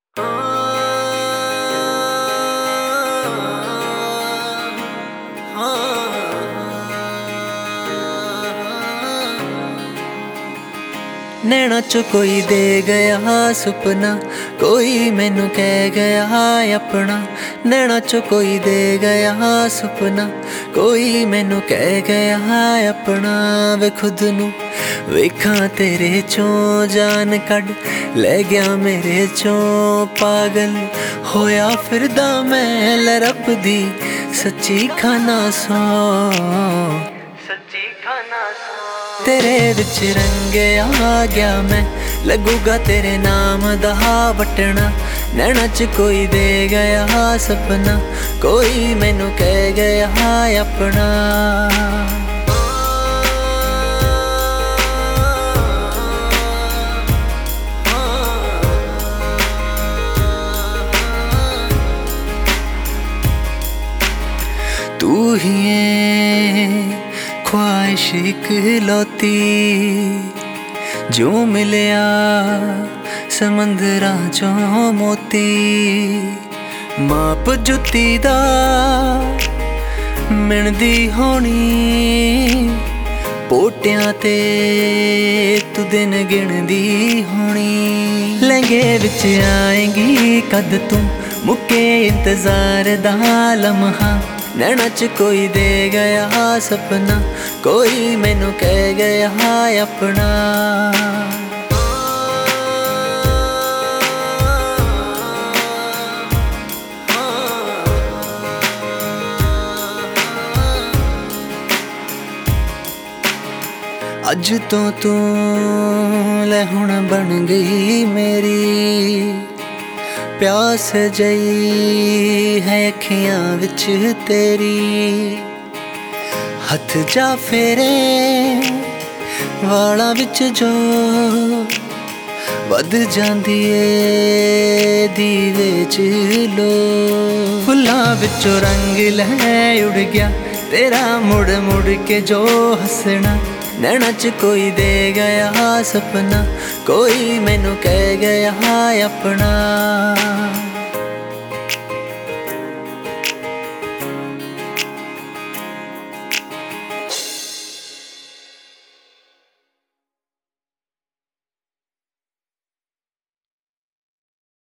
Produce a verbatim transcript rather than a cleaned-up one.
नैना चो कोई दे गया सुपना, कोई मैनू कह गया अपना। नैना चो कोई दे गया सुपना, कोई मैनू कह गया अपना। वे खुद नू वेखा तेरे चों जान कढ़ ले गया मेरे चों। पागल होया फिरदा मैं लरब दी सच्ची खाना सौ, सच्ची खाना सौ। तेरे विच रंगे आ गया मैं, लगूगा तेरे नाम दा बटना। नैना च कोई दे गया सपना, कोई मैनू कह गया अपना। तू ही है ख्वाहिश इकलौती, जो मिलया समंदरां चों मोती। माप जुत्ती दा मिणदी होनी, पोटियां ते तू दिन गिणदी होनी। लहंगे विच आएगी कद तू, मुक्के इंतजार दा लम्हा। नैना च कोई दे गया सपना, कोई मैनू कह गया अपना। अज तो तू ले हुण बन गई मेरी, प्यास जई है अखियां विच तेरी। हथ जा फेरे वालां विच जो वध जांदी ए दीवे च लो। फुल्लां विचों रंग लै उड़ गया तेरा मुड़ मुड़ के जो हसना। नैना च कोई दे गया सपना, कोई मैनू कह गया अपना।